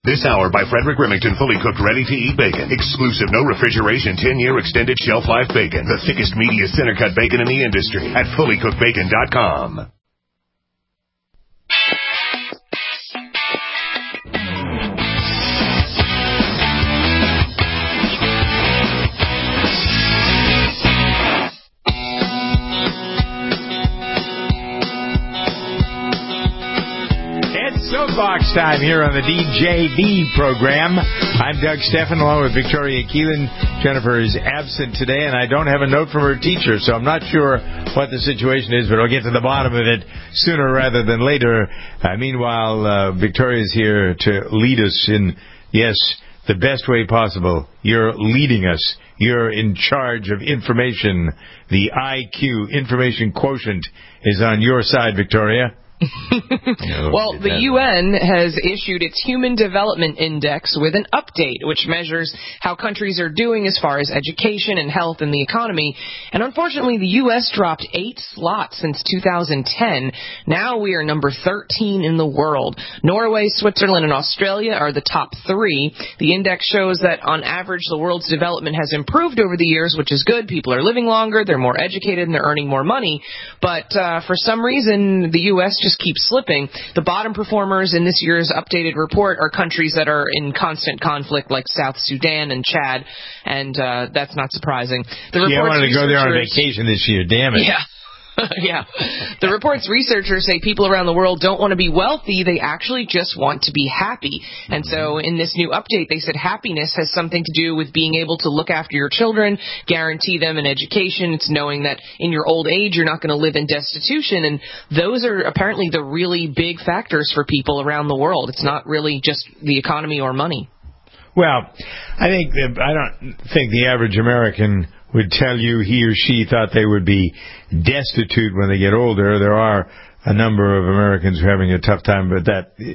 This hour by Frederick Remington, fully cooked, ready-to-eat bacon. Exclusive, no refrigeration, 10-year extended shelf life bacon. The thickest, meatiest, center-cut bacon in the industry at fullycookedbacon.com. Soapbox time here on the DJB program. I'm Doug Steffen along with Victoria Keelan. Jennifer is absent today, and I don't have a note from her teacher, so I'm not sure what the situation is, but I'll get to the bottom of it sooner rather than later. Meanwhile, Victoria's here to lead us in, yes, the best way possible. You're leading us. You're in charge of information. The IQ, information quotient, is on your side, Victoria. Well, the UN has issued its Human Development Index with an update, which measures how countries are doing as far as education and health and the economy. And unfortunately, the U.S. dropped 8 slots since 2010. Now we are number 13 in the world. Norway, Switzerland, and Australia are the top 3. The index shows that, on average, the world's development has improved over the years, which is good. People are living longer, they're more educated, and they're earning more money. But for some reason, the U.S. just keeps slipping. The bottom performers in this year's updated report are countries that are in constant conflict, like South Sudan and Chad, and that's not surprising. I wanted to go there on vacation this year, damn it. Yeah. Yeah. The report's researchers say people around the world don't want to be wealthy, they actually just want to be happy. And so in this new update, they said happiness has something to do with being able to look after your children, guarantee them an education. It's knowing that in your old age you're not going to live in destitution. And those are apparently the really big factors for people around the world. It's not really just the economy or money. Well, I don't think the average American would tell you he or she thought they would be destitute when they get older. There are a number of Americans who are having a tough time, but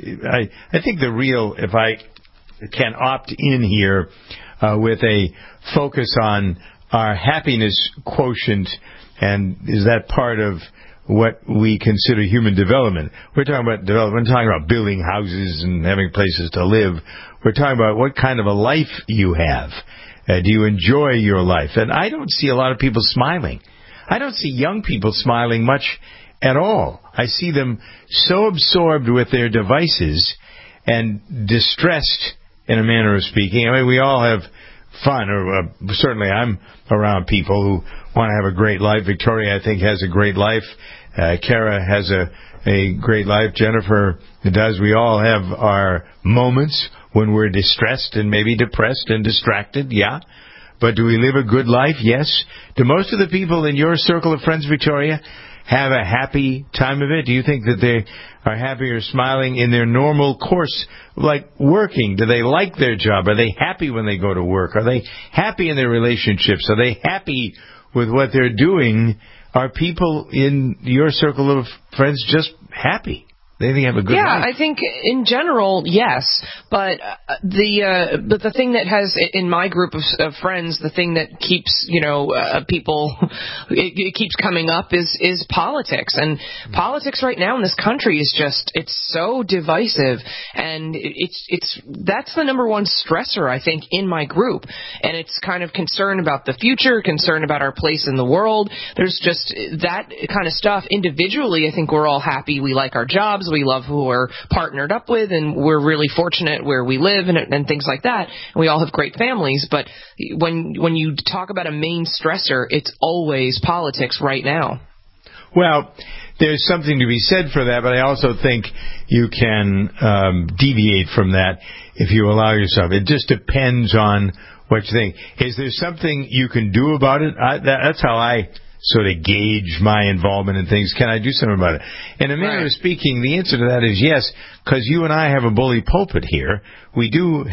I think the real, if I can opt in here with a focus on our happiness quotient, and is that part of what we consider human development? We're talking about development, we're talking about building houses and having places to live. We're talking about what kind of a life you have. Do you enjoy your life? And I don't see a lot of people smiling. I don't see young people smiling much at all. I see them so absorbed with their devices and distressed, in a manner of speaking. I mean, we all have fun, or certainly I'm around people who want to have a great life. Victoria, I think, has a great life. Kara has a great life. Jennifer does. We all have our moments when we're distressed and maybe depressed and distracted, yeah. But do we live a good life? Yes. Do most of the people in your circle of friends, Victoria, have a happy time of it? Do you think that they are happy or smiling in their normal course, like working? Do they like their job? Are they happy when they go to work? Are they happy in their relationships? Are they happy with what they're doing? Are people in your circle of friends just happy? They think have a good life. Yeah, I think in general, yes. But the thing that has, in my group of friends, the thing that keeps, people, it keeps coming up is politics. And politics right now in this country is just, it's so divisive. And that's the number one stressor, I think, in my group. And it's kind of concern about the future, concern about our place in the world. There's just that kind of stuff. Individually, I think we're all happy. We like our jobs. We love who we're partnered up with, and we're really fortunate where we live and things like that. And we all have great families. But when you talk about a main stressor, it's always politics right now. Well, there's something to be said for that, but I also think you can deviate from that if you allow yourself. It just depends on what you think. Is there something you can do about it? That's how I sort of gauge my involvement in things. Can I do something about it? In a manner of speaking, the answer to that is yes, because you and I have a bully pulpit here. We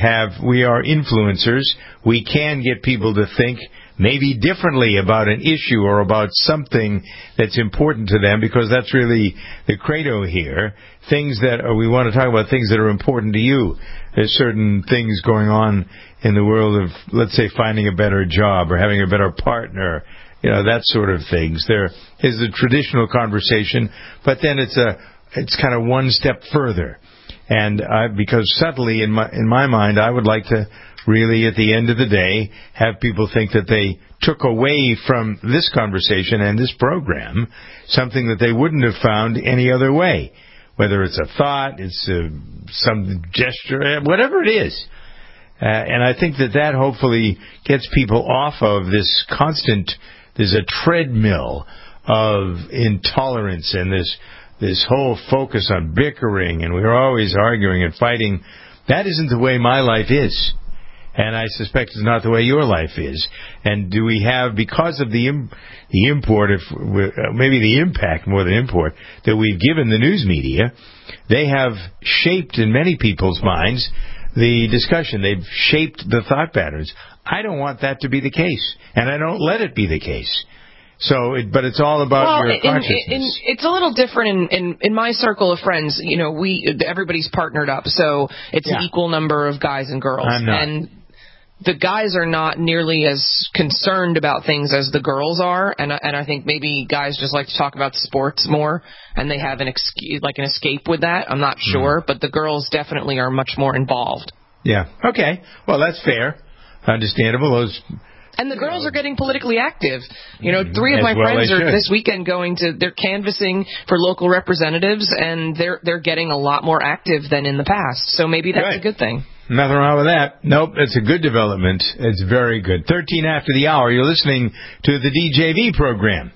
are influencers. We can get people to think maybe differently about an issue or about something that's important to them, because that's really the credo here. We want to talk about things that are important to you. There's certain things going on in the world of, let's say, finding a better job or having a better partner, that sort of things. There is the traditional conversation, but then it's kind of one step further. And because subtly, in my mind, I would like to really, at the end of the day, have people think that they took away from this conversation and this program something that they wouldn't have found any other way. Whether it's a thought, it's some gesture, whatever it is. And I think that hopefully gets people off of this constant, there's a treadmill of intolerance and this whole focus on bickering, and we're always arguing and fighting. That isn't the way my life is. And I suspect it's not the way your life is. And do we have, because of the import, maybe the impact more than import, that we've given the news media, they have shaped in many people's minds the discussion. They've shaped the thought patterns. I don't want that to be the case, and I don't let it be the case. So, but it's all about your consciousness. It's a little different in my circle of friends. You know, everybody's partnered up, so it's an equal number of guys and girls. I'm not. And the guys are not nearly as concerned about things as the girls are, and I think maybe guys just like to talk about sports more, and they have an escape with that. I'm not sure, but the girls definitely are much more involved. Yeah. Okay. Well, that's fair. Understandable. And the girls are getting politically active. You know, 3 of my friends are this weekend they're canvassing for local representatives, and they're getting a lot more active than in the past. So maybe that's a good thing. Nothing wrong with that. Nope, it's a good development. It's very good. 13 after the hour, you're listening to the DJV program.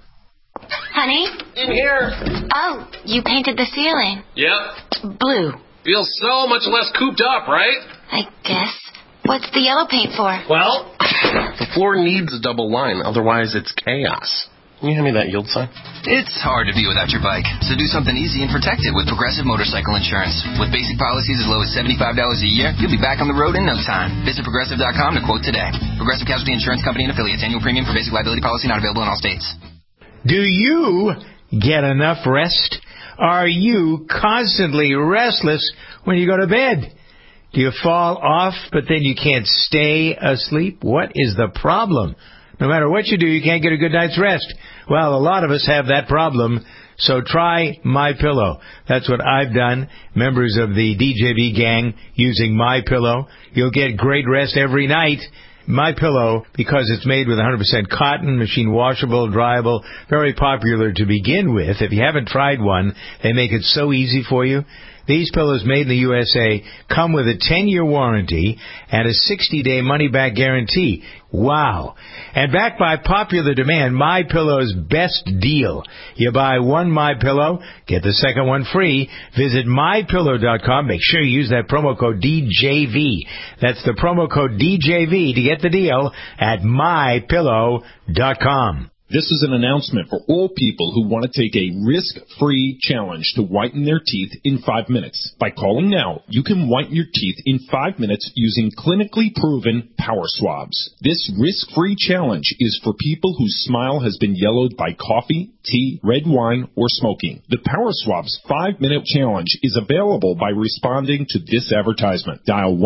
Honey? In here. Oh, you painted the ceiling. Yep. Blue. Feels so much less cooped up, right? I guess. What's the yellow paint for? Well, the floor needs a double line, otherwise it's chaos. Can you hand me that yield sign? It's hard to be without your bike, so do something easy and protect it with Progressive Motorcycle Insurance. With basic policies as low as $75 a year, you'll be back on the road in no time. Visit Progressive.com to quote today. Progressive Casualty Insurance Company and affiliates. Annual premium for basic liability policy not available in all states. Do you get enough rest? Are you constantly restless when you go to bed? Do you fall off, but then you can't stay asleep? What is the problem? No matter what you do, you can't get a good night's rest. Well, a lot of us have that problem, so try MyPillow. That's what I've done. Members of the DJV gang using MyPillow. You'll get great rest every night. MyPillow, because it's made with 100% cotton, machine washable, dryable, very popular to begin with. If you haven't tried one, they make it so easy for you. These pillows made in the USA come with a 10-year warranty and a 60-day money-back guarantee. Wow. And backed by popular demand, MyPillow's best deal. You buy one MyPillow, get the second one free. Visit MyPillow.com. Make sure you use that promo code DJV. That's the promo code DJV to get the deal at MyPillow.com. This is an announcement for all people who want to take a risk-free challenge to whiten their teeth in 5 minutes. By calling now, you can whiten your teeth in 5 minutes using clinically proven power swabs. This risk-free challenge is for people whose smile has been yellowed by coffee, tea, red wine, or smoking. The Power Swabs 5-minute challenge is available by responding to this advertisement. Dial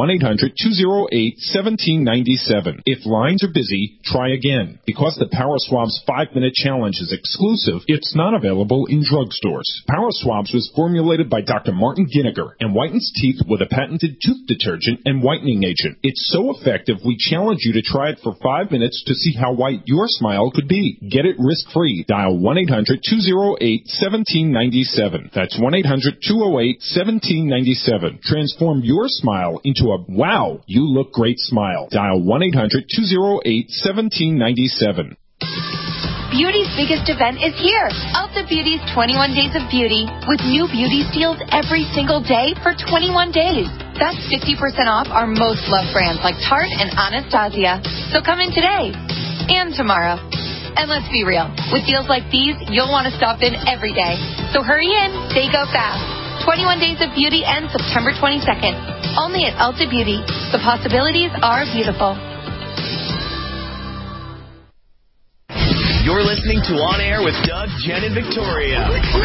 1-800-208-1797. If lines are busy, try again. Because the Power Swabs 5-minute challenge is exclusive, it's not available in drugstores. Power Swabs was formulated by Dr. Martin Ginniger and whitens teeth with a patented tooth detergent and whitening agent. It's so effective, we challenge you to try it for 5 minutes to see how white your smile could be. Get it risk-free. Dial 1-800-208-1797. That's 1-800-208-1797. Transform your smile into a wow, you look great smile. Dial 1-800-208-1797. Beauty's biggest event is here. Ulta Beauty's 21 Days of Beauty with new beauty steals every single day for 21 days. That's 50% off our most loved brands like Tarte and Anastasia. So come in today and tomorrow. And let's be real, with deals like these, you'll want to stop in every day. So hurry in, they go fast. 21 Days of Beauty ends September 22nd. Only at Ulta Beauty. The possibilities are beautiful. You're listening to On Air with Doug, Jen, and Victoria.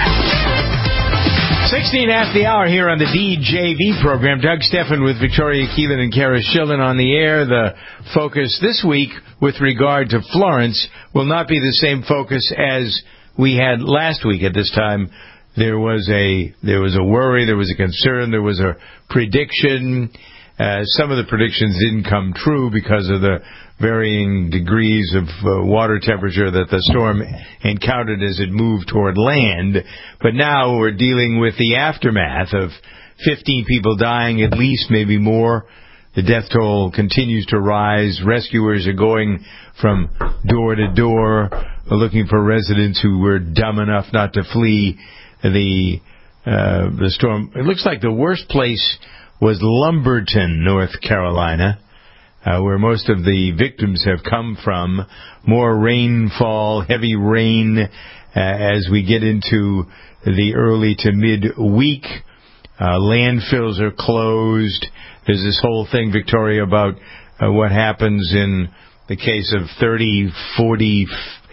16 after the hour here on the DJV program. Doug Steffen with Victoria Keelan and Kara Schillen on the air. The focus this week with regard to Florence will not be the same focus as we had last week at this time. there was a worry, there was a concern, there was a prediction. Some of the predictions didn't come true because of the varying degrees of water temperature that the storm encountered as it moved toward land. But now we're dealing with the aftermath of 15 people dying, at least, maybe more. The death toll continues to rise. Rescuers are going from door to door looking for residents who were dumb enough not to flee the storm. It looks like the worst place was Lumberton, North Carolina, where most of the victims have come from. More rainfall, heavy rain as we get into the early to mid-week. Landfills are closed. There's this whole thing, Victoria, about what happens in the case of 30, 40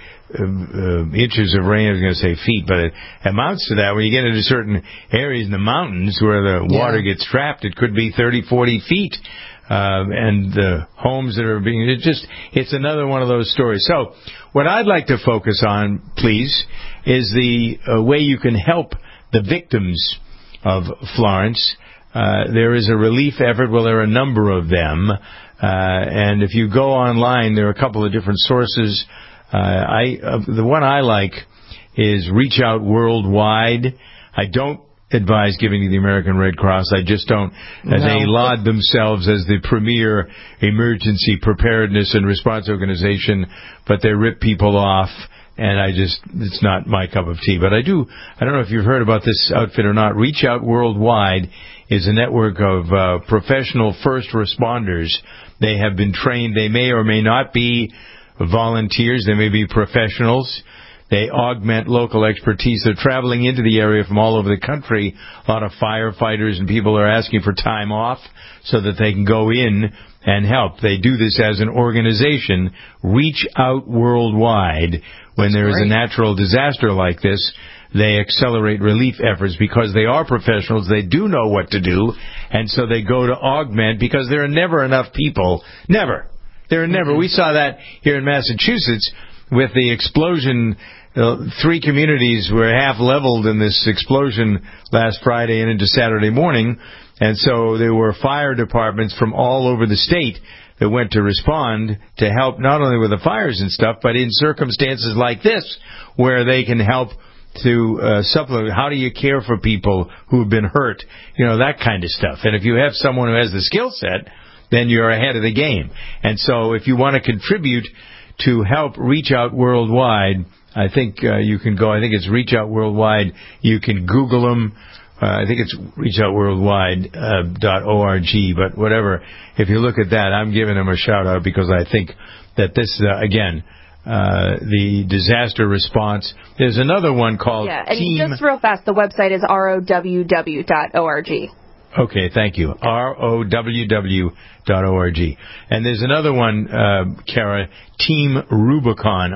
inches of rain. I was going to say feet, but it amounts to that. When you get into certain areas in the mountains where the water gets trapped, it could be 30, 40 feet. And the homes that are being... It's another one of those stories. So what I'd like to focus on, please, is the way you can help the victims of Florence. There is a relief effort. Well, there are a number of them. And if you go online, there are a couple of different sources. The one I like is Reach Out Worldwide. I don't advise giving to the American Red Cross. I just don't. No. They laud themselves as the premier emergency preparedness and response organization, but they rip people off. And it's not my cup of tea. But I don't know if you've heard about this outfit or not. Reach Out Worldwide is a network of professional first responders. They have been trained. They may or may not be volunteers. They may be professionals. They augment local expertise. They're traveling into the area from all over the country. A lot of firefighters and people are asking for time off so that they can go in and help. They do this as an organization, Reach Out Worldwide. When there is a natural disaster like this, they accelerate relief efforts because they are professionals. They do know what to do, and so they go to augment because there are never enough people. Never. There are never. We saw that here in Massachusetts with the explosion. 3 communities were half leveled in this explosion last Friday and into Saturday morning, and so there were fire departments from all over the state that went to respond to help not only with the fires and stuff, but in circumstances like this where they can help to supplement. How do you care for people who have been hurt? That kind of stuff. And if you have someone who has the skill set, then you're ahead of the game. And so if you want to contribute to help Reach Out Worldwide, I think you can go. I think it's Reach Out Worldwide. You can Google them. I think it's reachoutworldwide.org, but whatever. If you look at that, I'm giving them a shout-out because I think that this, again, the disaster response. There's another one called Team... and just real fast, the website is roww.org. Okay, thank you. roww.org. And there's another one, Kara, Team Rubicon,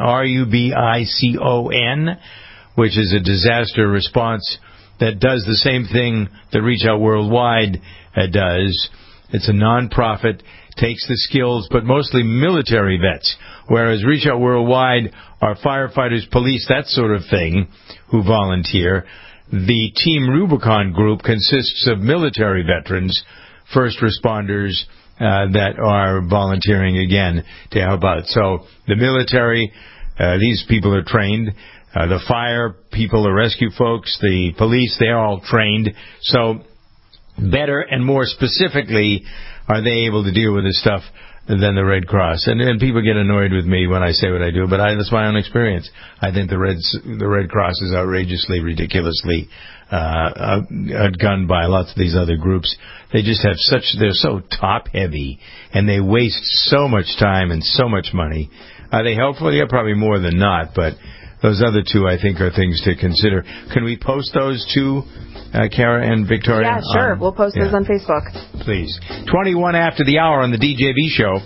Rubicon, which is a disaster response that does the same thing that Reach Out Worldwide does. It's a non-profit, takes the skills, but mostly military vets, whereas Reach Out Worldwide are firefighters, police, that sort of thing, who volunteer. The Team Rubicon group consists of military veterans, first responders that are volunteering again to help out. So the military, these people are trained. The fire people, the rescue folks, the police, they're all trained. So better and more specifically are they able to deal with this stuff than the Red Cross. And people get annoyed with me when I say what I do, but that's my own experience. I think the Red Cross is outrageously, ridiculously outgunned by lots of these other groups. They just have they're so top-heavy, and they waste so much time and so much money. Are they helpful? Yeah, probably more than not, but those other two, I think, are things to consider. Can we post those two, Kara and Victoria? Yeah, sure. We'll post those on Facebook. Please. 21 after the hour on the DJV show.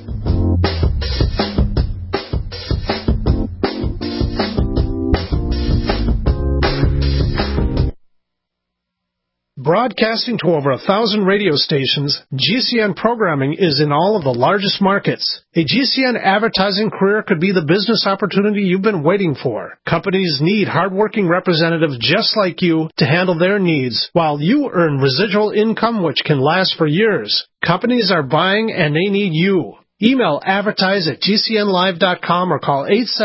broadcasting to over 1,000 radio stations, GCN programming is in all of the largest markets. A GCN advertising career could be the business opportunity you've been waiting for. Companies need hardworking representatives just like you to handle their needs, while you earn residual income which can last for years. Companies are buying and they need you. Email advertise@gcnlive.com or call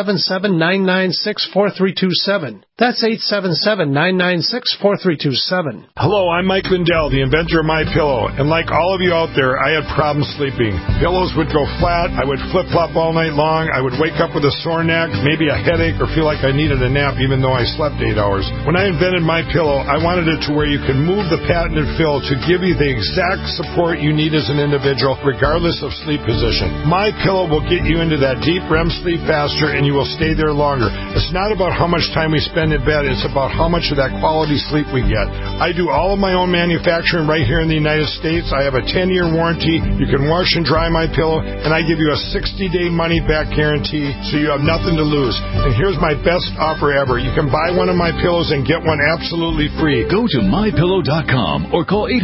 877-996-4327. That's 877-996-4327. Hello, I'm Mike Lindell, the inventor of MyPillow, and like all of you out there, I had problems sleeping. Pillows would go flat, I would flip-flop all night long, I would wake up with a sore neck, maybe a headache, or feel like I needed a nap even though I slept 8 hours. When I invented MyPillow, I wanted it to where you could move the patented fill to give you the exact support you need as an individual, regardless of sleep position. MyPillow will get you into that deep REM sleep faster, and you will stay there longer. It's not about how much time we spend in bed, it's about how much of that quality sleep we get. I do all of my own manufacturing right here in the United States. I have a 10-year warranty. You can wash and dry MyPillow, and I give you a 60-day money-back guarantee, so you have nothing to lose. And here's my best offer ever. You can buy one of my pillows and get one absolutely free. Go to MyPillow.com or call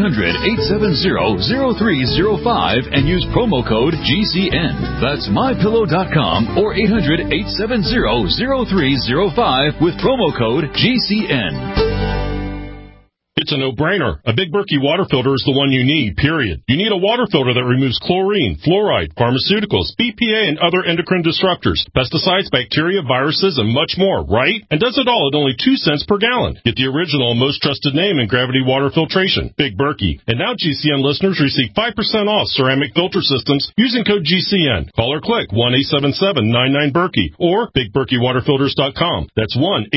800-870-0305 and use promo code GCN. That's MyPillow.com or 800-870-0305 with promo code GCN. It's a no-brainer. A Big Berkey water filter is the one you need, period. You need a water filter that removes chlorine, fluoride, pharmaceuticals, BPA, and other endocrine disruptors, pesticides, bacteria, viruses, and much more, right? And does it all at only 2 cents per gallon. Get the original and most trusted name in gravity water filtration, Big Berkey. And now GCN listeners receive 5% off ceramic filter systems using code GCN. Call or click 1-877-99-BERKEY or BigBerkeyWaterFilters.com. That's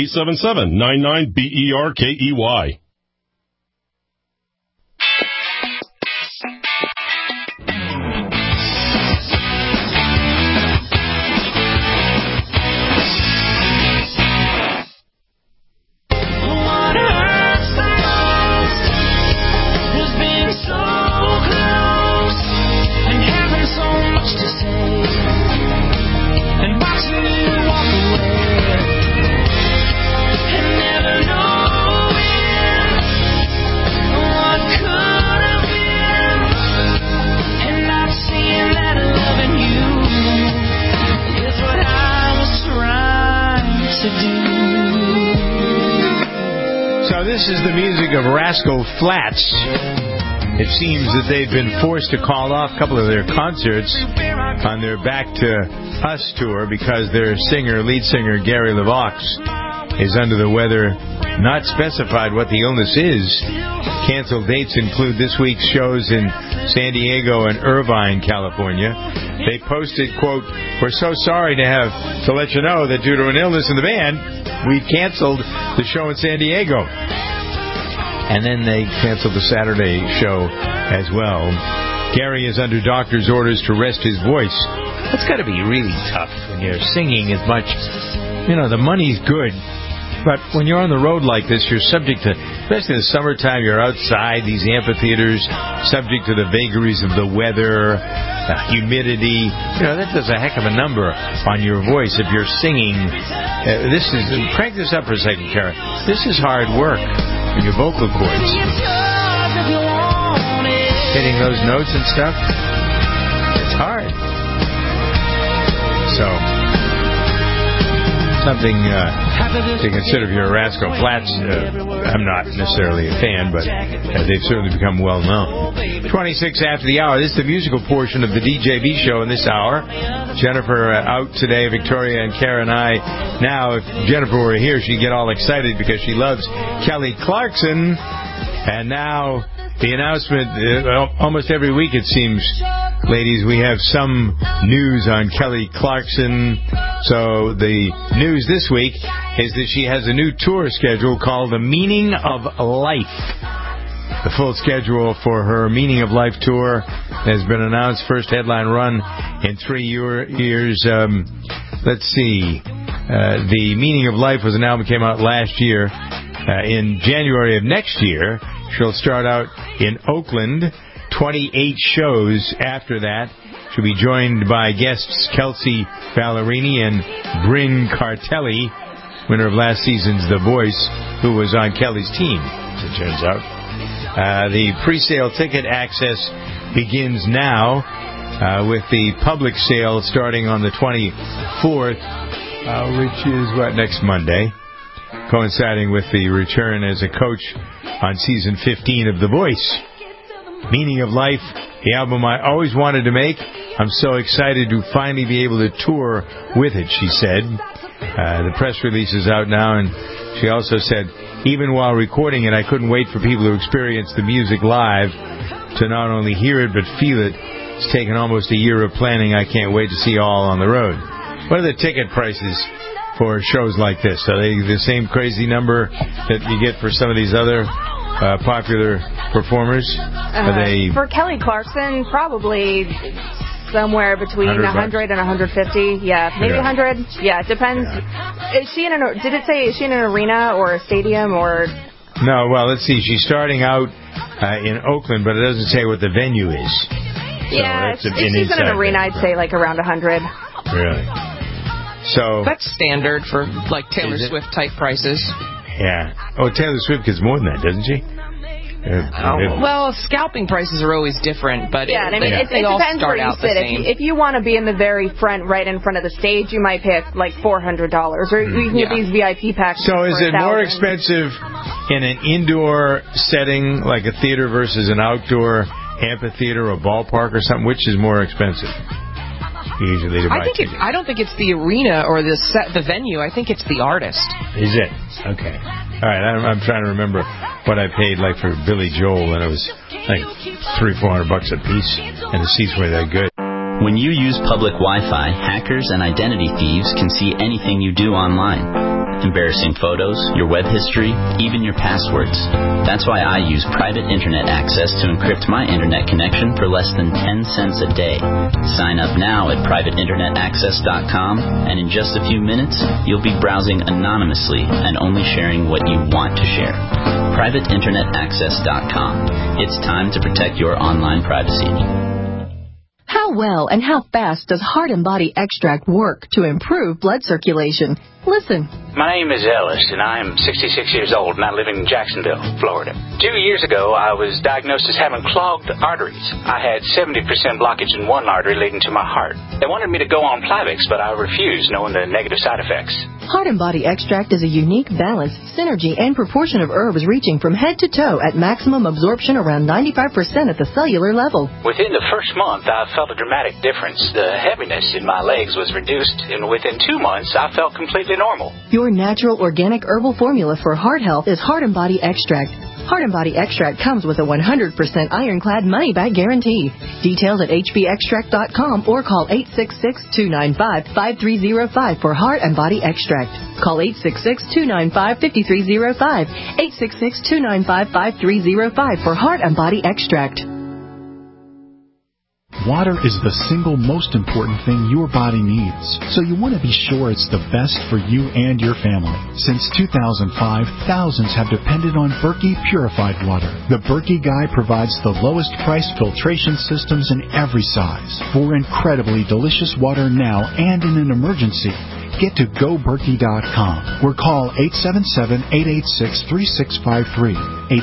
1-877-99-BERKEY. This is the music of Rascal Flatts. It seems that they've been forced to call off a couple of their concerts on their Back to Us tour because their lead singer, Gary LeVox, is under the weather. Not specified what the illness is. Canceled dates include this week's shows in San Diego and Irvine, California. They posted, quote, "We're so sorry to let you know that due to an illness in the band, we've canceled the show in San Diego." And then they canceled the Saturday show as well. Gary is under doctor's orders to rest his voice. That's got to be really tough when you're singing as much. You know, the money's good. But when you're on the road like this, you're subject to, especially in the summertime, you're outside these amphitheaters, subject to the vagaries of the weather, the humidity. You know, that does a heck of a number on your voice if you're singing. Crank this up for a second, Karen. This is hard work in your vocal cords. Hitting those notes and stuff, it's hard. So, something to consider if you're a Rascal Flatts. I'm not necessarily a fan, but they've certainly become well known. 26 after the hour. This is the musical portion of the DJB show in this hour. Jennifer out today, Victoria and Karen and I. Now, if Jennifer were here, she'd get all excited because she loves Kelly Clarkson. And now the announcement, almost every week it seems, ladies, we have some news on Kelly Clarkson. So the news this week is that she has a new tour schedule called The Meaning of Life. The full schedule for her Meaning of Life tour has been announced. First headline run in 3 years. Let's see. The Meaning of Life was an album that came out last year. In January of next year, she'll start out in Oakland. 28 shows after that. She'll be joined by guests Kelsey Ballerini and Bryn Cartelli, winner of last season's The Voice, who was on Kelly's team, as it turns out. The pre-sale ticket access begins now with the public sale starting on the 24th, which is, next Monday, coinciding with the return as a coach on season 15 of The Voice. Meaning of Life, the album I always wanted to make. I'm so excited to finally be able to tour with it, she said. The press release is out now, and she also said, even while recording it, I couldn't wait for people to experience the music live, to not only hear it but feel it. It's taken almost a year of planning. I can't wait to see you all on the road. What are the ticket prices for shows like this? Are they the same crazy number that you get for some of these other popular performers? Are they for Kelly Clarkson, probably somewhere between 100 and 150. Yeah, maybe 100. Yeah, it depends. Yeah. Is she in did it say, is she in an arena or a stadium or? No, well, let's see. She's starting out in Oakland, but it doesn't say what the venue is. Yeah, so if she's in an arena, I'd say like around 100. Really? So that's standard for like Taylor Swift type prices. Yeah. Oh, Taylor Swift gets more than that, doesn't she? Well, scalping prices are always different, but it depends where you sit. If you want to be in the very front, right in front of the stage, you might pay like $400, or you can get these VIP packages. So is it more expensive in an indoor setting like a theater versus an outdoor amphitheater or ballpark or something? Which is more expensive? Usually, I don't think it's the arena or the venue. I think it's the artist. Is it? Okay. All right. I'm trying to remember what I paid like for Billy Joel, and it was like $300-400 a piece, and the seats were that good. When you use public Wi-Fi, hackers and identity thieves can see anything you do online. Embarrassing photos, your web history, even your passwords. That's why I use private internet access to encrypt my internet connection for less than 10 cents a day. Sign up now at privateinternetaccess.com, and in just a few minutes, you'll be browsing anonymously and only sharing what you want to share. privateinternetaccess.com. It's time to protect your online privacy. How well and how fast does Heart and Body Extract work to improve blood circulation? Listen. My name is Ellis, and I am 66 years old, and I live in Jacksonville, Florida. 2 years ago, I was diagnosed as having clogged arteries. I had 70% blockage in one artery leading to my heart. They wanted me to go on Plavix, but I refused, knowing the negative side effects. Heart and Body Extract is a unique balance, synergy, and proportion of herbs reaching from head to toe at maximum absorption around 95% at the cellular level. Within the first month, I felt a dramatic difference. The heaviness in my legs was reduced, and within 2 months, I felt completely normal. Your natural organic herbal formula for heart health is Heart and Body Extract. Heart and Body Extract comes with a 100% ironclad money-back guarantee. Details at hbextract.com or call 866-295-5305 for Heart and Body Extract. Call 866-295-5305. 866-295-5305 for Heart and Body Extract. Water is the single most important thing your body needs, so you want to be sure it's the best for you and your family. Since 2005, thousands have depended on Berkey purified water. The Berkey Guy provides the lowest price filtration systems in every size for incredibly delicious water now and in an emergency. Get to GoBerkey.com or call 877-886-3653.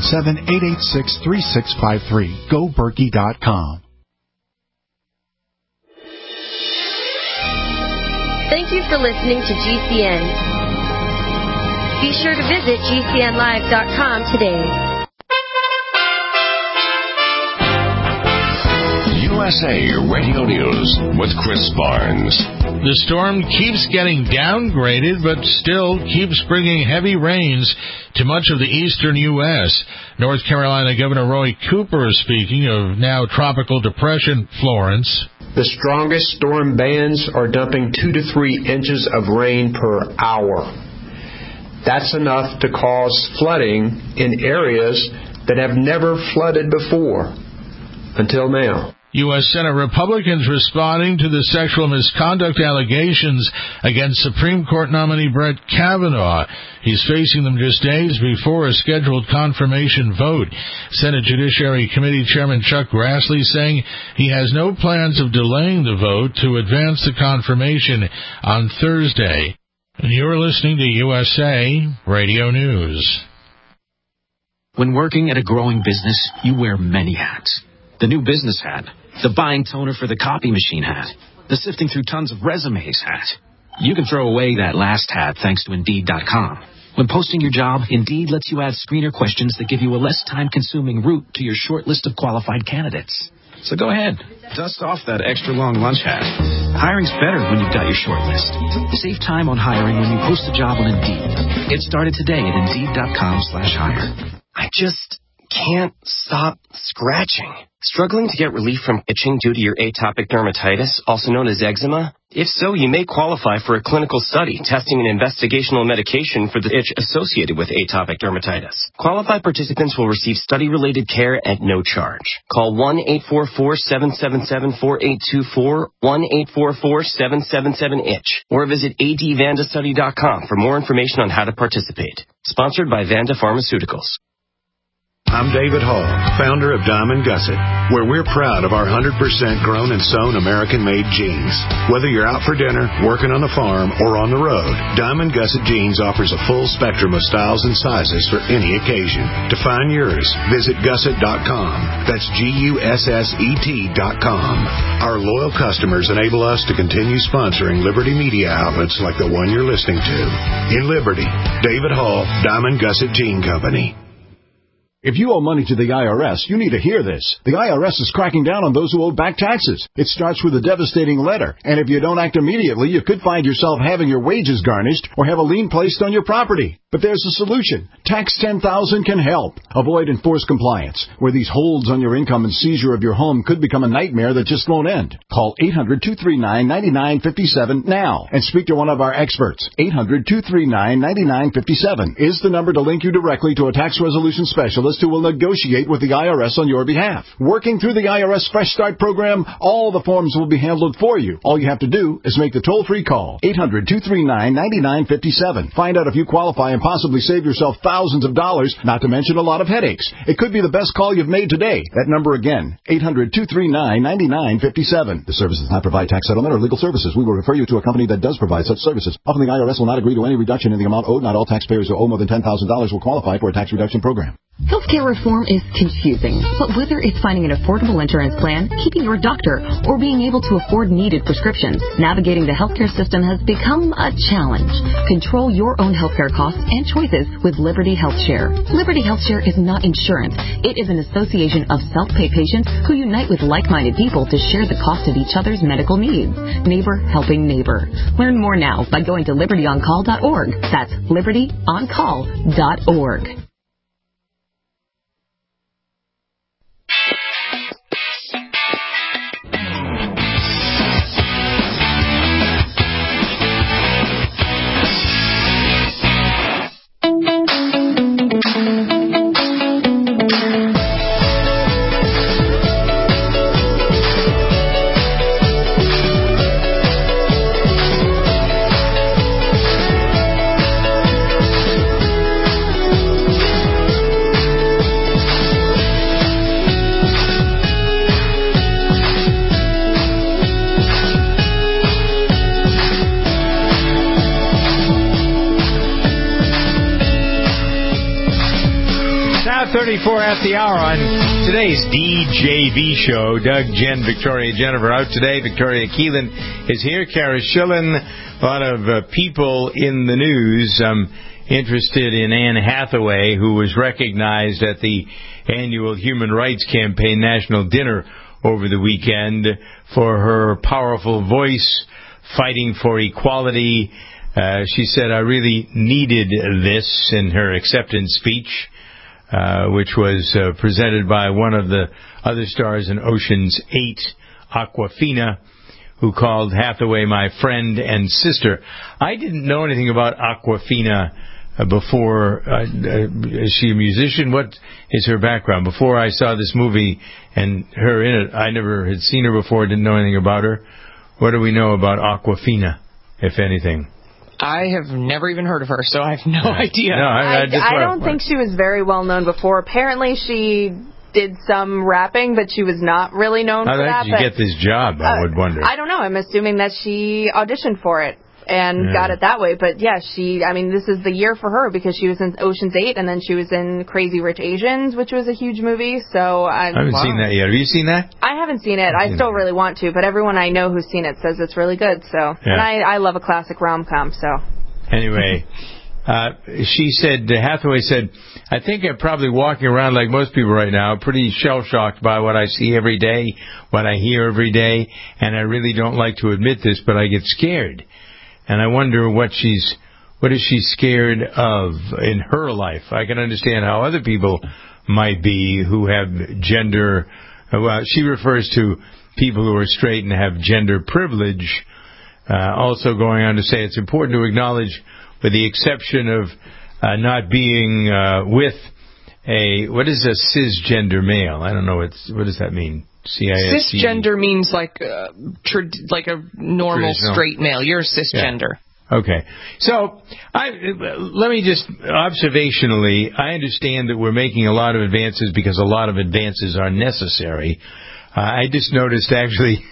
877-886-3653. GoBerkey.com. Thank you for listening to GCN. Be sure to visit GCNlive.com today. USA Radio News with Chris Barnes. The storm keeps getting downgraded, but still keeps bringing heavy rains to much of the eastern U.S. North Carolina Governor Roy Cooper is speaking of now tropical depression Florence. The strongest storm bands are dumping 2 to 3 inches of rain per hour. That's enough to cause flooding in areas that have never flooded before until now. U.S. Senate Republicans responding to the sexual misconduct allegations against Supreme Court nominee Brett Kavanaugh. He's facing them just days before a scheduled confirmation vote. Senate Judiciary Committee Chairman Chuck Grassley saying he has no plans of delaying the vote to advance the confirmation on Thursday. And you're listening to USA Radio News. When working at a growing business, you wear many hats. The new business hat, the buying toner for the copy machine hat, the sifting through tons of resumes hat. You can throw away that last hat thanks to Indeed.com. When posting your job, Indeed lets you add screener questions that give you a less time-consuming route to your short list of qualified candidates. So go ahead, dust off that extra-long lunch hat. Hiring's better when you've got your short list. Save time on hiring when you post a job on Indeed. Get started today at Indeed.com/hire. I just can't stop scratching. Struggling to get relief from itching due to your atopic dermatitis, also known as eczema? If so, you may qualify for a clinical study testing an investigational medication for the itch associated with atopic dermatitis. Qualified participants will receive study-related care at no charge. Call 1-844-777-4824, 1-844-777-ITCH, or visit advandastudy.com for more information on how to participate. Sponsored by Vanda Pharmaceuticals. I'm David Hall, founder of Diamond Gusset, where we're proud of our 100% grown and sewn American-made jeans. Whether you're out for dinner, working on the farm, or on the road, Diamond Gusset Jeans offers a full spectrum of styles and sizes for any occasion. To find yours, visit Gusset.com. That's Gusset.com. Our loyal customers enable us to continue sponsoring Liberty media outlets like the one you're listening to. In Liberty, David Hall, Diamond Gusset Jean Company. If you owe money to the IRS, you need to hear this. The IRS is cracking down on those who owe back taxes. It starts with a devastating letter, and if you don't act immediately, you could find yourself having your wages garnished or have a lien placed on your property. But there's a solution. Tax 10,000 can help. Avoid enforced compliance, where these holds on your income and seizure of your home could become a nightmare that just won't end. Call 800-239-9957 now and speak to one of our experts. 800-239-9957 is the number to link you directly to a tax resolution specialist who will negotiate with the IRS on your behalf. Working through the IRS Fresh Start program, all the forms will be handled for you. All you have to do is make the toll-free call. 800-239-9957. Find out if you qualify and possibly save yourself thousands of dollars, not to mention a lot of headaches. It could be the best call you've made today. That number again, 800-239-9957. The service does not provide tax settlement or legal services. We will refer you to a company that does provide such services. Often the IRS will not agree to any reduction in the amount owed. Not all taxpayers who owe more than $10,000 will qualify for a tax reduction program. Healthcare reform is confusing, but whether it's finding an affordable insurance plan, keeping your doctor, or being able to afford needed prescriptions, navigating the healthcare system has become a challenge. Control your own healthcare costs and choices with Liberty HealthShare. Liberty HealthShare is not insurance. It is an association of self-pay patients who unite with like-minded people to share the cost of each other's medical needs. Neighbor helping neighbor. Learn more now by going to libertyoncall.org. That's libertyoncall.org. At the hour on today's DJV show. Doug, Jen, Victoria, Jennifer out today. Victoria Keelan is here. Kara Schillen. A lot of people in the news interested in Anne Hathaway, who was recognized at the annual Human Rights Campaign National Dinner over the weekend for her powerful voice fighting for equality. She said, I really needed this in her acceptance speech. Which was presented by one of the other stars in Ocean's 8, Awkwafina, who called Hathaway my friend and sister. I didn't know anything about Awkwafina before. Is she a musician? What is her background? Before I saw this movie and her in it, I never had seen her before, didn't know anything about her. What do we know about Awkwafina, if anything? I have never even heard of her, so I have no idea. No, I don't think she was very well known before. Apparently, she did some rapping, but she was not really known for that. How did you get this job, I would wonder? I don't know. I'm assuming that she auditioned for it. and got it that way. But yeah, this is the year for her because she was in Ocean's 8 and then she was in Crazy Rich Asians, which was a huge movie. So I haven't seen that yet. Have you seen that? I haven't seen it. I still really want to, but everyone I know who's seen it says it's really good. So, and I love a classic rom-com. So anyway. She said, Hathaway said, I think I'm probably walking around like most people right now, pretty shell-shocked by what I see every day, what I hear every day, and I really don't like to admit this, but I get scared. And I wonder what is she scared of in her life. I can understand how other people might be who have gender, well, she refers to people who are straight and have gender privilege, also going on to say it's important to acknowledge with the exception of not being with what is a cisgender male? I don't know. What does that mean? CISC? Cisgender means like a normal straight male. You're a cisgender. Yeah. Okay. So let me just, observationally, I understand that we're making a lot of advances because a lot of advances are necessary. I just noticed, actually,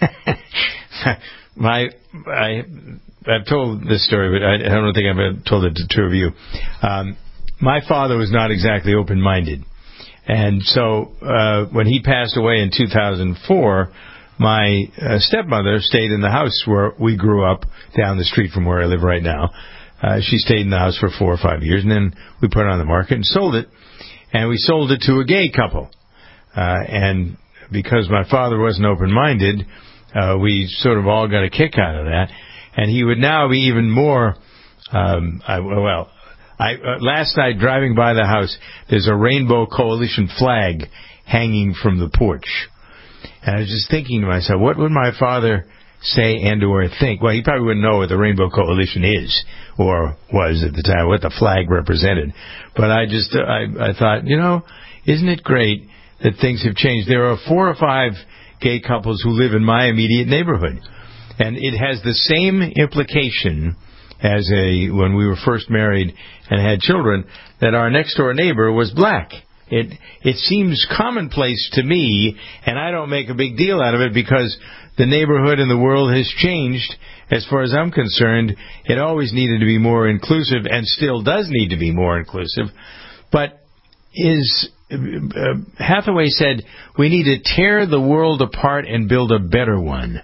I've told this story, but I don't think I've ever told it to two of you. My father was not exactly open-minded. And so when he passed away in 2004, my stepmother stayed in the house where we grew up down the street from where I live right now. She stayed in the house for 4 or 5 years, and then we put it on the market and sold it. And we sold it to a gay couple. And because my father wasn't open-minded, we sort of all got a kick out of that. And he would now be even more, last night driving by the house, there's a Rainbow Coalition flag hanging from the porch. And I was just thinking to myself, what would my father say and or think? Well, he probably wouldn't know what the Rainbow Coalition is, or was at the time, what the flag represented. But I thought, isn't it great that things have changed? There are 4 or 5 gay couples who live in my immediate neighborhood. And it has the same implication as when we were first married and had children, that our next door neighbor was black. It seems commonplace to me, and I don't make a big deal out of it because the neighborhood and the world has changed. As far as I'm concerned, it always needed to be more inclusive and still does need to be more inclusive. But Hathaway said, we need to tear the world apart and build a better one.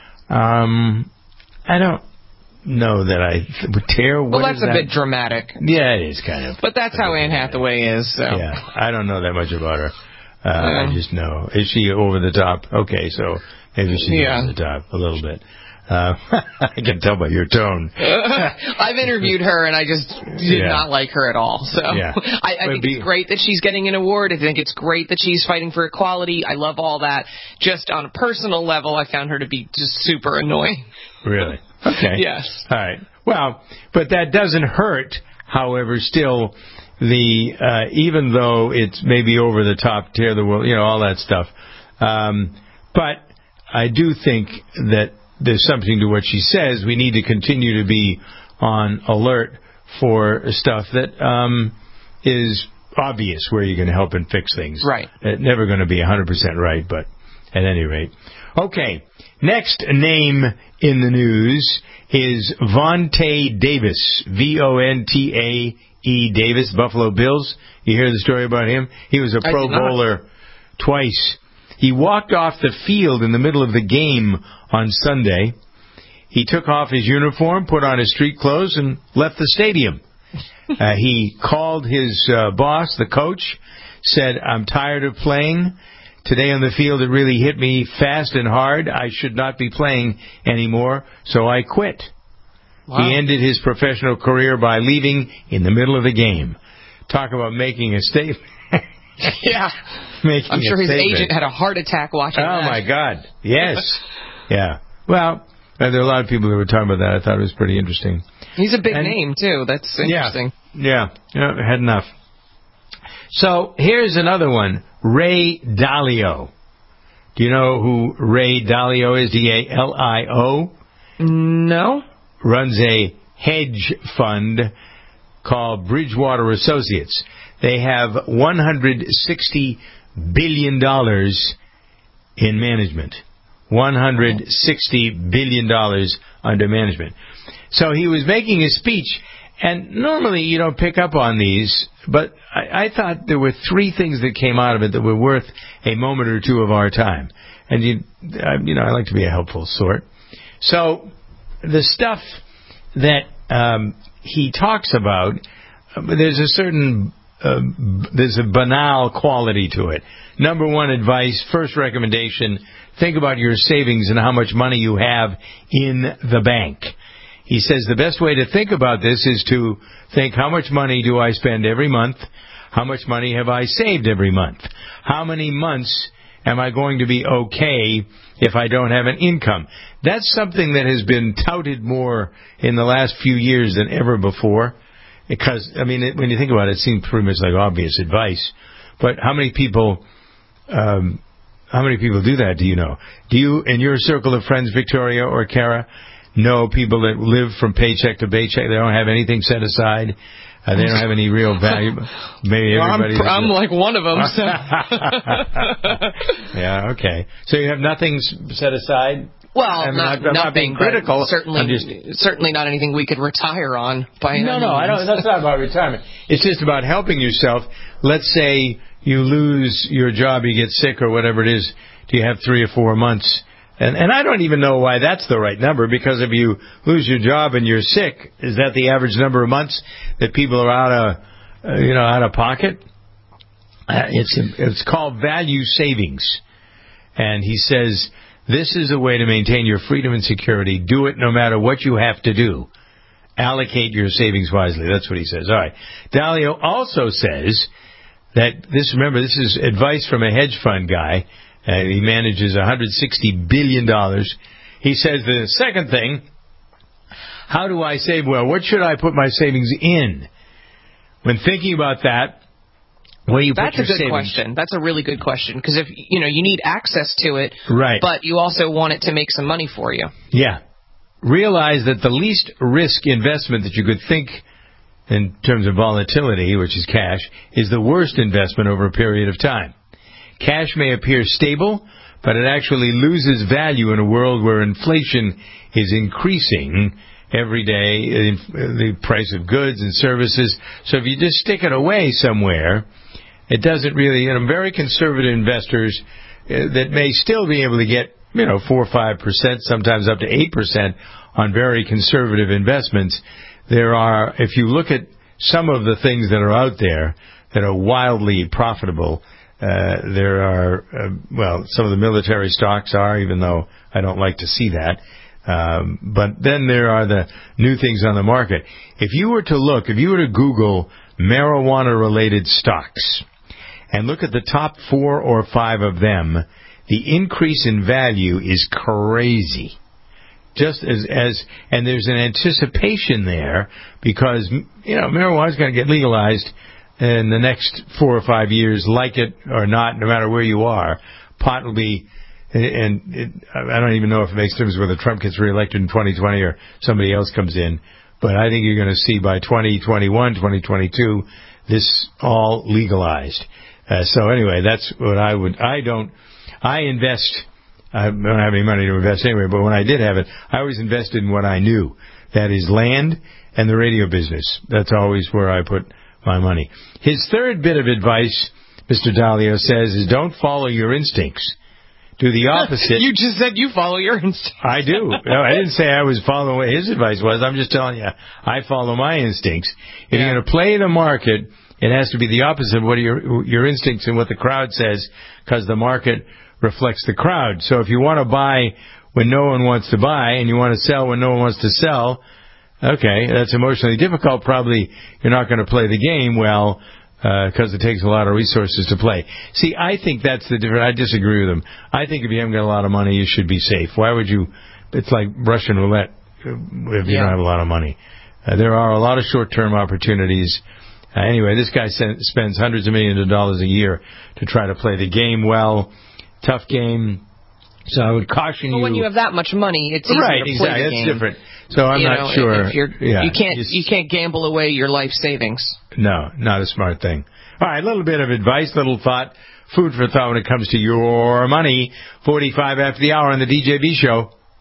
I don't know that I would tear. Well, that's a bit dramatic. Yeah, it is kind of. But that's how Anne Hathaway is. So. Yeah, I don't know that much about her. I just know. Is she over the top? Okay, so maybe she's over the top a little bit. I can tell by your tone. I've interviewed her, and I just did not like her at all. So I think it's great that she's getting an award. I think it's great that she's fighting for equality. I love all that. Just on a personal level, I found her to be just super annoying. Really? Okay. Yes. All right. Well, but that doesn't hurt. However, still, even though it's maybe over the top, tear the world, all that stuff. But I do think that there's something to what she says. We need to continue to be on alert for stuff that is obvious where you can help and fix things. Right. Never going to be 100% right, but at any rate. Okay. Next name in the news is Vontae Davis. Vontae Davis, Buffalo Bills. You hear the story about him? He was a Pro Bowler twice. He walked off the field in the middle of the game on Sunday. He took off his uniform, put on his street clothes, and left the stadium. He called his boss, the coach, said, "I'm tired of playing. Today on the field it really hit me fast and hard. I should not be playing anymore, so I quit." Wow. He ended his professional career by leaving in the middle of the game. Talk about making a statement. Yeah. I'm sure his agent had a heart attack watching that. Oh, my God. Yes. Yeah. Well, there are a lot of people that were talking about that. I thought it was pretty interesting. He's a big name, too. That's interesting. Yeah. Had enough. So, here's another one. Ray Dalio. Do you know who Ray Dalio is? D-A-L-I-O? No. Runs a hedge fund called Bridgewater Associates. They have $160 billion in management. $160 billion under management. So he was making his speech, and normally you don't pick up on these, but I thought there were three things that came out of it that were worth a moment or two of our time. And, I like to be a helpful sort. So the stuff that he talks about, there's a certain there's a banal quality to it. Number one advice, first recommendation, think about your savings and how much money you have in the bank. He says the best way to think about this is to think, how much money do I spend every month? How much money have I saved every month? How many months am I going to be okay if I don't have an income? That's something that has been touted more in the last few years than ever before. Because, when you think about it, it seems pretty much like obvious advice. But how many people do that, do you know? Do you, in your circle of friends, Victoria or Kara, know people that live from paycheck to paycheck? They don't have anything set aside. They don't have any real value. Maybe everybody. I'm like one of them. So. Yeah. Okay. So you have nothing set aside. Well, I'm not being critical. Certainly not anything we could retire on. No, I don't. That's not about retirement. It's just about helping yourself. Let's say you lose your job, you get sick or whatever it is. Do you have 3 or 4 months? And I don't even know why that's the right number, because if you lose your job and you're sick, is that the average number of months that people are out of pocket? It's called value savings. And he says, this is a way to maintain your freedom and security. Do it no matter what you have to do. Allocate your savings wisely. That's what he says. All right. Dalio also says that remember, this is advice from a hedge fund guy. He manages $160 billion. He says the second thing, how do I save? Well, what should I put my savings in? When thinking about that, where you put your savings? That's a good question. That's a really good question, because if you need access to it, right, but you also want it to make some money for you. Yeah. Realize that the least risk investment that you could think in terms of volatility, which is cash, is the worst investment over a period of time. Cash may appear stable, but it actually loses value in a world where inflation is increasing every day, the price of goods and services. So if you just stick it away somewhere, it doesn't really, very conservative investors that may still be able to get, 4 or 5%, sometimes up to 8% on very conservative investments. If you look at some of the things that are out there that are wildly profitable, there are, some of the military stocks are, even though I don't like to see that. But then there are the new things on the market. If you were to Google marijuana-related stocks and look at the top 4 or 5 of them, the increase in value is crazy. Just and there's an anticipation there because, marijuana is going to get legalized in the next 4 or 5 years, like it or not, no matter where you are. Pot will be, I don't even know if it makes difference whether Trump gets reelected in 2020 or somebody else comes in, but I think you're going to see by 2021, 2022, this all legalized. So anyway, that's what I don't have any money to invest anyway, but when I did have it, I always invested in what I knew. That is land and the radio business. That's always where I put my money. His third bit of advice, Mr. Dalio says, is don't follow your instincts. Do the opposite. You just said you follow your instincts. I do. No, I didn't say I was following what his advice was. I'm just telling you, I follow my instincts. If you're going to play the market, it has to be the opposite of what your instincts and what the crowd says, because the market reflects the crowd. So if you want to buy when no one wants to buy and you want to sell when no one wants to sell, okay, that's emotionally difficult. Probably you're not going to play the game well because it takes a lot of resources to play. See, I think that's the difference. I disagree with him. I think if you haven't got a lot of money, you should be safe. Why would you? It's like Russian roulette if you don't have a lot of money. There are a lot of short-term opportunities. Anyway, this guy spends hundreds of millions of dollars a year to try to play the game well. Tough game. So I would caution you. But when you have that much money, it's easier to play the game. Right, exactly. That's different. So I'm not sure. You can't gamble away your life savings. No, not a smart thing. All right, a little bit of advice, little thought, food for thought when it comes to your money. 45 after the hour on the DJB Show.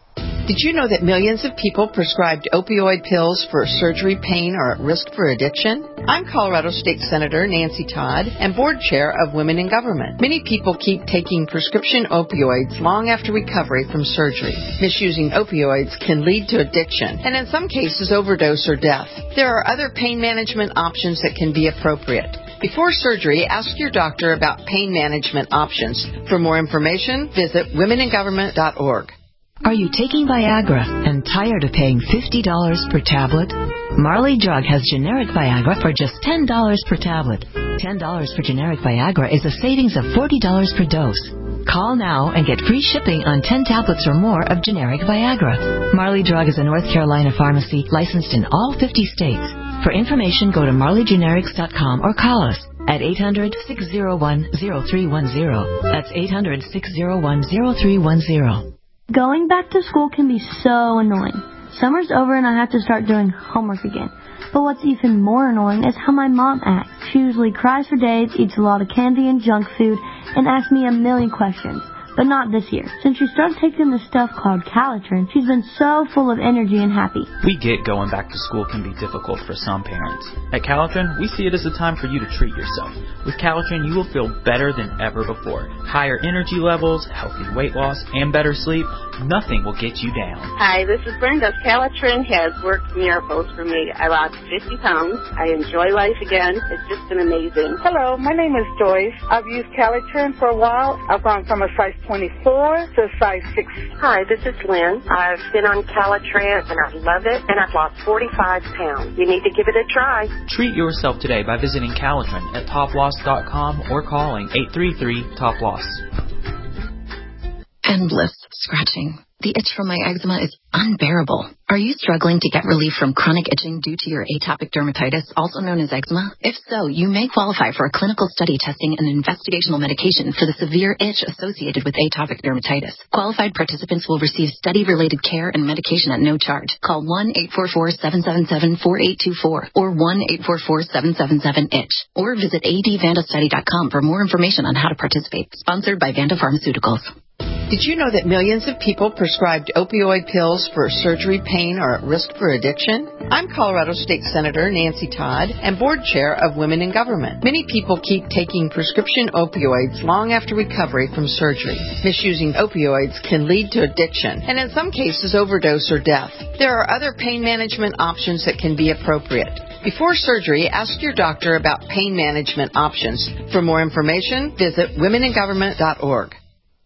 Did you know that millions of people prescribed opioid pills for surgery, pain, or at risk for addiction? I'm Colorado State Senator Nancy Todd and Board Chair of Women in Government. Many people keep taking prescription opioids long after recovery from surgery. Misusing opioids can lead to addiction and in some cases overdose or death. There are other pain management options that can be appropriate. Before surgery, ask your doctor about pain management options. For more information, visit womeningovernment.org. Are you taking Viagra and tired of paying $50 per tablet? Marley Drug has generic Viagra for just $10 per tablet. $10 for generic Viagra is a savings of $40 per dose. Call now and get free shipping on 10 tablets or more of generic Viagra. Marley Drug is a North Carolina pharmacy licensed in all 50 states. For information, go to marleygenerics.com or call us at 800-601-0310. That's 800-601-0310. Going back to school can be so annoying. Summer's over and I have to start doing homework again. But what's even more annoying is how my mom acts. She usually cries for days, eats a lot of candy and junk food, and asks me a million questions. But not this year. Since she started taking this stuff called Calitrin, she's been so full of energy and happy. We get going back to school can be difficult for some parents. At Calitrin, we see it as a time for you to treat yourself. With Calitrin, you will feel better than ever before. Higher energy levels, healthy weight loss, and better sleep. Nothing will get you down. Hi, this is Brenda. Calitrin has worked miracles for me. I lost 50 pounds. I enjoy life again. It's just been amazing. Hello, my name is Joyce. I've used Calitrin for a while. I've gone from a size 24 to a size 6. Hi, this is Lynn. I've been on Calitrin and I love it, and I've lost 45 pounds. You need to give it a try. Treat yourself today by visiting Calitrin at toploss.com or calling 833-TOP-LOSS. Endless scratching. The itch from my eczema is unbearable. Are you struggling to get relief from chronic itching due to your atopic dermatitis, also known as eczema? If so, you may qualify for a clinical study testing an investigational medication for the severe itch associated with atopic dermatitis. Qualified participants will receive study-related care and medication at no charge. Call 1-844-777-4824 or 1-844-777-ITCH or visit advandastudy.com for more information on how to participate. Sponsored by Vanda Pharmaceuticals. Did you know that millions of people prescribed opioid pills for surgery, pain, or at risk for addiction? I'm Colorado State Senator Nancy Todd and Board Chair of Women in Government. Many people keep taking prescription opioids long after recovery from surgery. Misusing opioids can lead to addiction and in some cases overdose or death. There are other pain management options that can be appropriate. Before surgery, ask your doctor about pain management options. For more information, visit womeningovernment.org.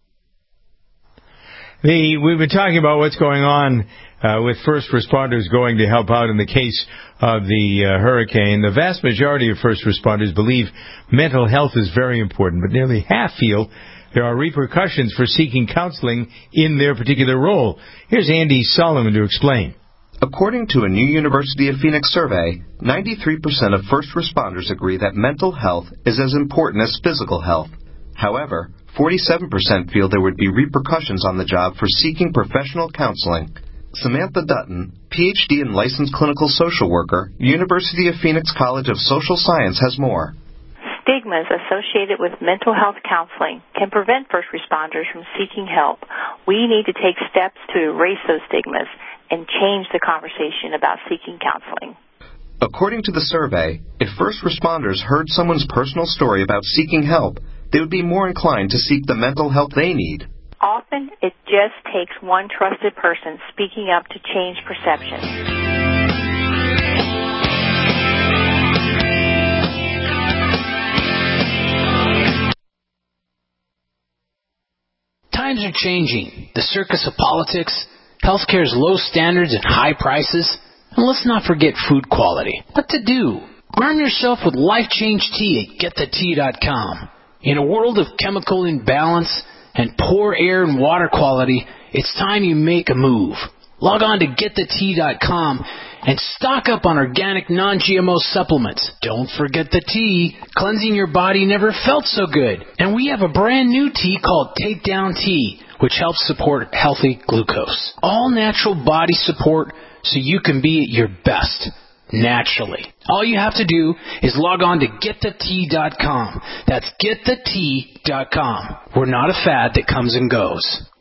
We've been talking about what's going on with first responders going to help out in the case of the hurricane. The vast majority of first responders believe mental health is very important, but nearly half feel there are repercussions for seeking counseling in their particular role. Here's Andy Solomon to explain. According to a new University of Phoenix survey, 93% of first responders agree that mental health is as important as physical health. However, 47% feel there would be repercussions on the job for seeking professional counseling. Samantha Dutton, Ph.D. and licensed clinical social worker, University of Phoenix College of Social Science, has more. Stigmas associated with mental health counseling can prevent first responders from seeking help. We need to take steps to erase those stigmas and change the conversation about seeking counseling. According to the survey, if first responders heard someone's personal story about seeking help, they would be more inclined to seek the mental help they need. Often, it just takes one trusted person speaking up to change perceptions. Times are changing. The circus of politics, healthcare's low standards and high prices, and let's not forget food quality. What to do? Arm yourself with Life Change Tea at GetTheTea.com. In a world of chemical imbalance and poor air and water quality, it's time you make a move. Log on to GetTheTea.com and stock up on organic non-GMO supplements. Don't forget the tea. Cleansing your body never felt so good. And we have a brand new tea called Takedown Tea, which helps support healthy glucose. All natural body support so you can be at your best. Naturally. All you have to do is log on to GetTheTea.com. That's GetTheTea.com. We're not a fad that comes and goes.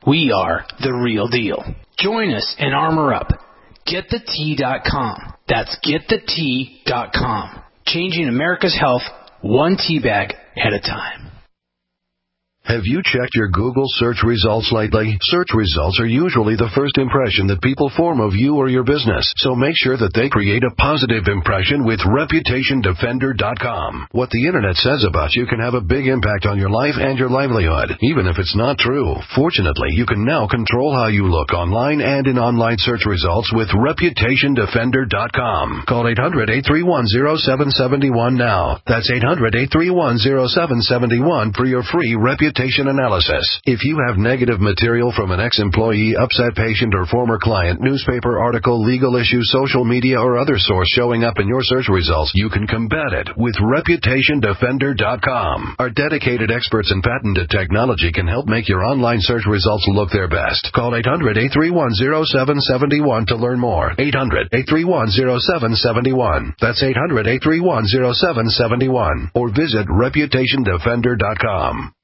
We are the real deal. Join us and armor up. GetTheT.com. That's GetTheT.com. Changing America's health one tea bag at a time. Have you checked your Google search results lately? Search results are usually the first impression that people form of you or your business, so make sure that they create a positive impression with ReputationDefender.com. What the Internet says about you can have a big impact on your life and your livelihood, even if it's not true. Fortunately, you can now control how you look online and in online search results with ReputationDefender.com. Call 800-831-0771 now. That's 800-831-0771 for your free reputation analysis. If you have negative material from an ex-employee, upset patient, or former client, newspaper article, legal issue, social media, or other source showing up in your search results, you can combat it with ReputationDefender.com. Our dedicated experts in patented technology can help make your online search results look their best. Call 800-831-0771 to learn more. 800-831-0771. That's 800-831-0771. Or visit ReputationDefender.com.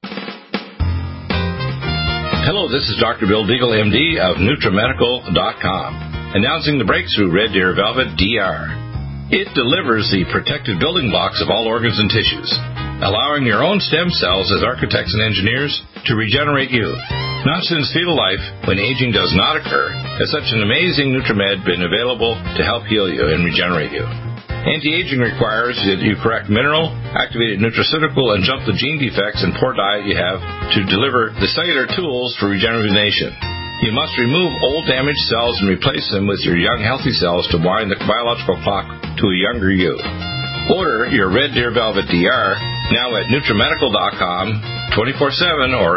Hello, this is Dr. Bill Deagle, MD of NutriMedical.com, announcing the breakthrough Red Deer Velvet DR. It delivers the protective building blocks of all organs and tissues, allowing your own stem cells as architects and engineers to regenerate you. Not since fetal life, when aging does not occur, has such an amazing NutriMed been available to help heal you and regenerate you. Anti-aging requires that you correct mineral, activated nutraceutical, and jump the gene defects and poor diet you have to deliver the cellular tools for rejuvenation. You must remove old damaged cells and replace them with your young healthy cells to wind the biological clock to a younger you. Order your Red Deer Velvet DR now at NutriMedical.com 24/7 or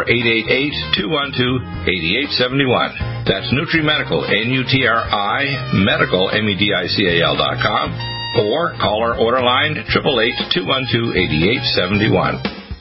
888-212-8871. That's NutriMedical, N-U-T-R-I, Medical, M-E-D-I-C-A-L.com. Or call our order line 888-212-8871.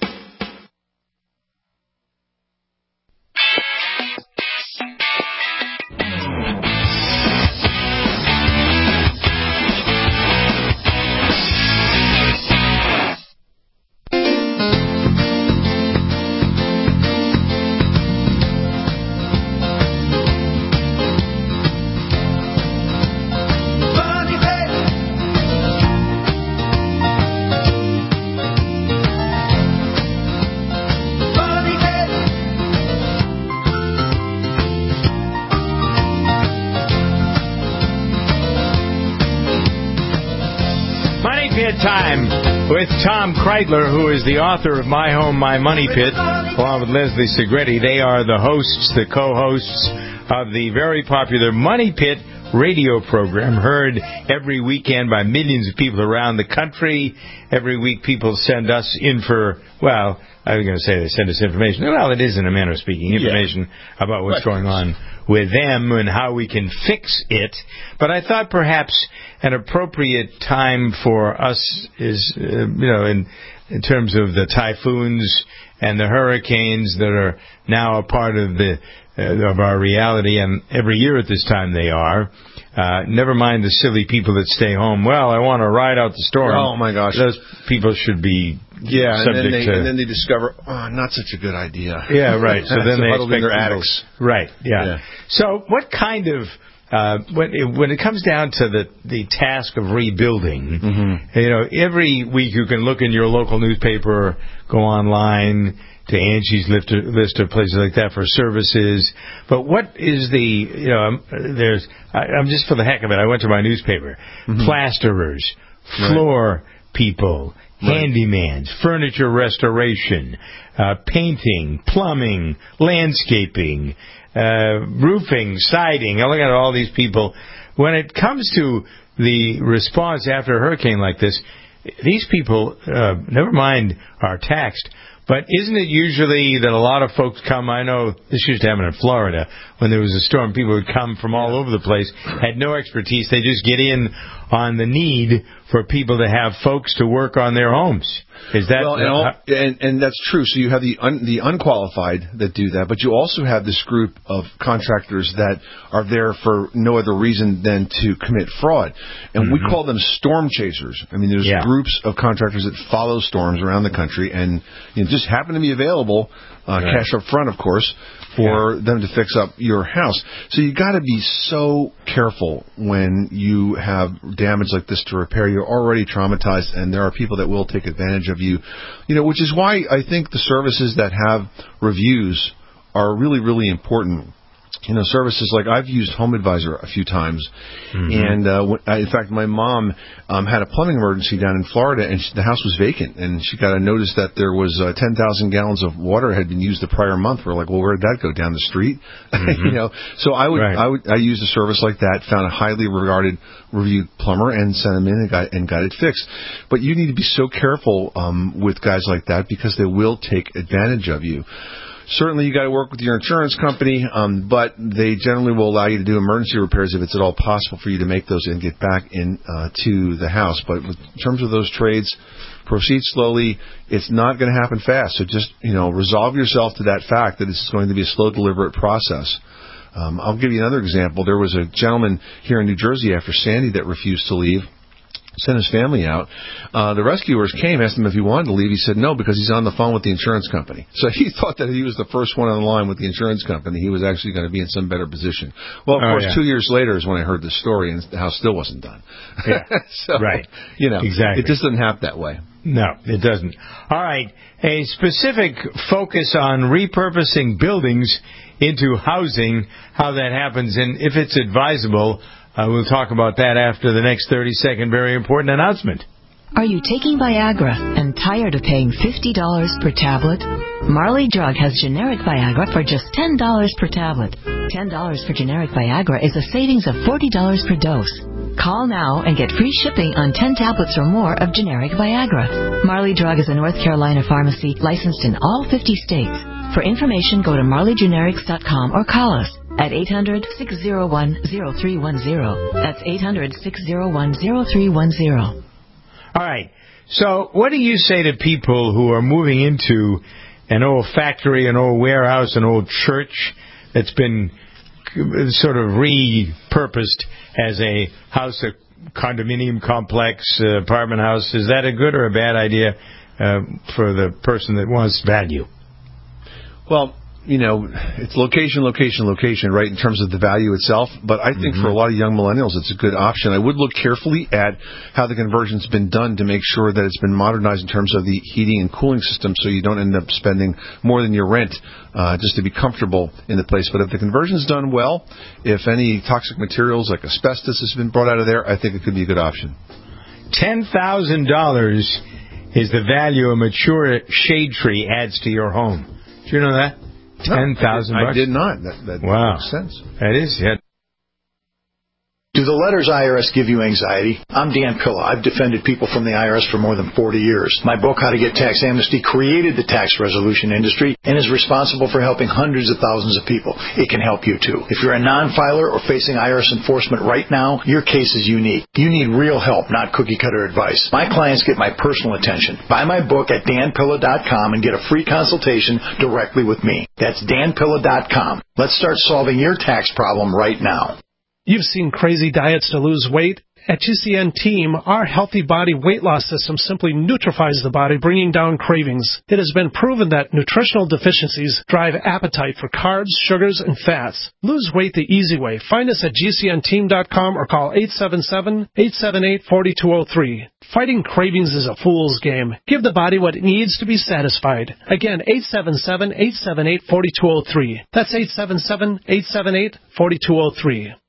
Time with Tom Kreidler, who is the author of My Home, My Money Pit, along with Leslie Segretti. They are the hosts, the co-hosts of the very popular Money Pit radio program, heard every weekend by millions of people around the country. Every week people send us in for, well, I was going to say they send us information. Well, it is in a manner of speaking, information about what's going on with them and how we can fix it. But I thought perhaps an appropriate time for us is, in terms of the typhoons and the hurricanes that are now a part of of our reality, and every year at this time they are. Never mind the silly people that stay home. Well, I want to ride out the storm. Oh my gosh, those people should be subject and then they discover, not such a good idea. Yeah, right. So then they expect their attics. Right. Yeah. So what kind of when it comes down to the task of rebuilding, every week you can look in your local newspaper, go online to Angie's list of places like that for services. But what is I'm just for the heck of it, I went to my newspaper. Plasterers, floor people, handymans, furniture restoration, painting, plumbing, landscaping, roofing, siding. I look at all these people. When it comes to the response after a hurricane like this, these people, never mind, are taxed. But isn't it usually that a lot of folks come, I know this used to happen in Florida, when there was a storm, people would come from all over the place, had no expertise, they just get in on the need for people to have folks to work on their homes. Is that and that's true. So you have the unqualified that do that, but you also have this group of contractors that are there for no other reason than to commit fraud, and we call them storm chasers. I mean, there's groups of contractors that follow storms around the country, and just happen to be available, cash up front, of course, for them to fix up your house. So you got to be so careful when you have damage like this to repair. You're already traumatized, and there are people that will take advantage of you. Which is why I think the services that have reviews are really, really important. Services like I've used Home Advisor a few times, and in fact, my mom had a plumbing emergency down in Florida, and the house was vacant, and she got a notice that there was 10,000 gallons of water had been used the prior month. We're like, well, where'd that go? Down the street? So I used a service like that, found a highly regarded reviewed plumber, and sent him in and got it fixed. But you need to be so careful with guys like that, because they will take advantage of you. Certainly, you got to work with your insurance company, but they generally will allow you to do emergency repairs if it's at all possible for you to make those and get back in to the house. But in terms of those trades, proceed slowly. It's not going to happen fast. So just resolve yourself to that fact that it's going to be a slow, deliberate process. I'll give you another example. There was a gentleman here in New Jersey after Sandy that refused to leave. Sent his family out. The rescuers came, asked him if he wanted to leave. He said no, because he's on the phone with the insurance company. So he thought that he was the first one on the line with the insurance company. He was actually going to be in some better position. Well, of course, 2 years later is when I heard this story, and the house still wasn't done. Yeah. Right. Exactly. It just doesn't happen that way. No, it doesn't. All right. A specific focus on repurposing buildings into housing, how that happens, and if it's advisable. We'll talk about that after the next 30-second very important announcement. Are you taking Viagra and tired of paying $50 per tablet? Marley Drug has generic Viagra for just $10 per tablet. $10 for generic Viagra is a savings of $40 per dose. Call now and get free shipping on 10 tablets or more of generic Viagra. Marley Drug is a North Carolina pharmacy licensed in all 50 states. For information, go to marleygenerics.com or call us at 800-601-0310. That's 800-601-0310. All right. So what do you say to people who are moving into an old factory, an old warehouse, an old church that's been sort of repurposed as a house, a condominium complex, apartment house? Is that a good or a bad idea for the person that wants value? Well, it's location, right, in terms of the value itself. But I think for a lot of young millennials, it's a good option. I would look carefully at how the conversion's been done to make sure that it's been modernized in terms of the heating and cooling system, so you don't end up spending more than your rent just to be comfortable in the place. But if the conversion's done well, if any toxic materials like asbestos has been brought out of there, I think it could be a good option. $10,000 is the value a mature shade tree adds to your home. Do you know that? $10,000. I did not. That makes sense. That is. Yeah. Do the letters IRS give you anxiety? I'm Dan Pilla. I've defended people from the IRS for more than 40 years. My book, How to Get Tax Amnesty, created the tax resolution industry and is responsible for helping hundreds of thousands of people. It can help you, too. If you're a non-filer or facing IRS enforcement right now, your case is unique. You need real help, not cookie-cutter advice. My clients get my personal attention. Buy my book at danpilla.com and get a free consultation directly with me. That's danpilla.com. Let's start solving your tax problem right now. You've seen crazy diets to lose weight. At GCN Team, our healthy body weight loss system simply neutralizes the body, bringing down cravings. It has been proven that nutritional deficiencies drive appetite for carbs, sugars, and fats. Lose weight the easy way. Find us at GCNteam.com or call 877-878-4203. Fighting cravings is a fool's game. Give the body what it needs to be satisfied. Again, 877-878-4203. That's 877-878-4203.